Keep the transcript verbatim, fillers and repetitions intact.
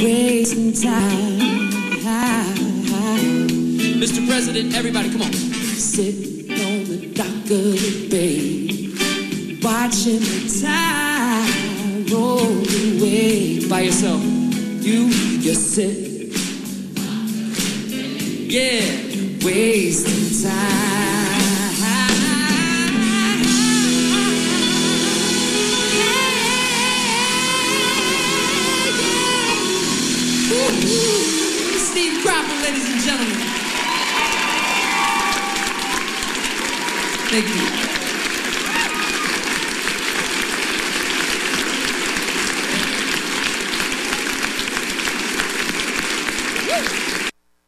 wasting time. Mister President, everybody, come on. Sitting on the dock of the bay, watching the tide roll away. By yourself. You, you sit, Yeah. wasting time. Steve Cropper, ladies and gentlemen. Thank you.